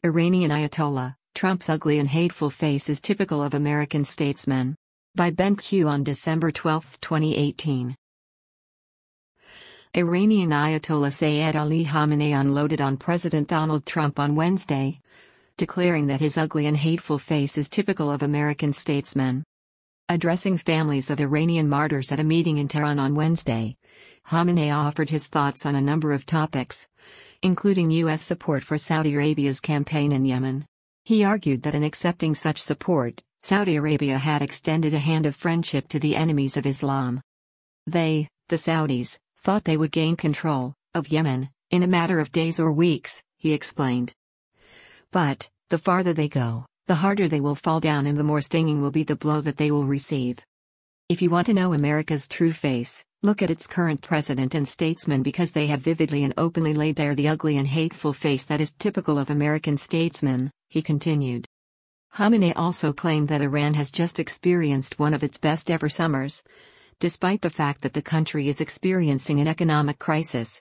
Iranian Ayatollah, Trump's ugly and hateful face is typical of American statesmen. By Ben Q on December 12, 2018. Iranian Ayatollah Sayyid Ali Khamenei unloaded on President Donald Trump on Wednesday, declaring that his ugly and hateful face is typical of American statesmen. Addressing families of Iranian martyrs at a meeting in Tehran on Wednesday, Khamenei offered his thoughts on a number of topics, including U.S. support for Saudi Arabia's campaign in Yemen. He argued that in accepting such support, Saudi Arabia had extended a hand of friendship to the enemies of Islam. They, the Saudis, thought they would gain control of Yemen in a matter of days or weeks, he explained. But, the farther they go, the harder they will fall down and the more stinging will be the blow that they will receive. If you want to know America's true face, look at its current president and statesmen because they have vividly and openly laid bare the ugly and hateful face that is typical of American statesmen, he continued. Khamenei also claimed that Iran has just experienced one of its best ever summers, despite the fact that the country is experiencing an economic crisis,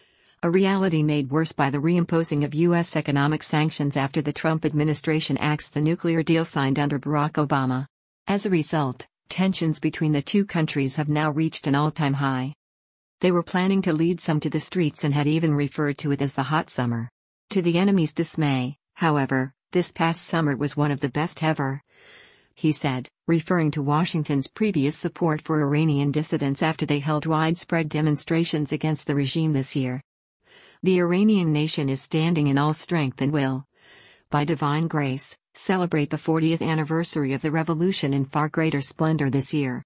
a reality made worse by the reimposing of U.S. economic sanctions after the Trump administration axed the nuclear deal signed under Barack Obama. As a result, tensions between the two countries have now reached an all-time high. They were planning to lead some to the streets and had even referred to it as the hot summer. To the enemy's dismay, however, this past summer was one of the best ever, he said, referring to Washington's previous support for Iranian dissidents after they held widespread demonstrations against the regime this year. The Iranian nation is standing in all strength and will, by divine grace, celebrate the 40th anniversary of the revolution in far greater splendor this year.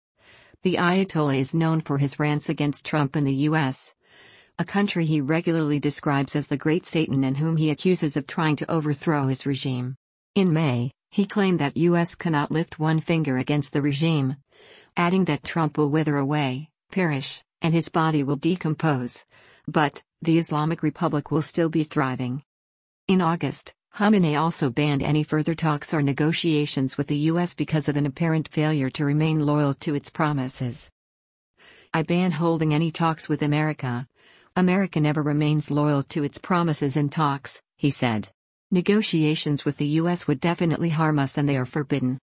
The Ayatollah is known for his rants against Trump and the U.S., a country he regularly describes as the Great Satan and whom he accuses of trying to overthrow his regime. In May, he claimed that U.S. cannot lift one finger against the regime, adding that Trump will wither away, perish, and his body will decompose, but the Islamic Republic will still be thriving. In August, Khamenei also banned any further talks or negotiations with the U.S. because of an apparent failure to remain loyal to its promises. I ban holding any talks with America. America never remains loyal to its promises in talks, he said. Negotiations with the U.S. would definitely harm us and they are forbidden.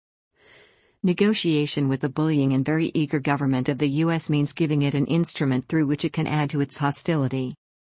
Negotiation with the bullying and very eager government of the U.S. means giving it an instrument through which it can add to its hostility.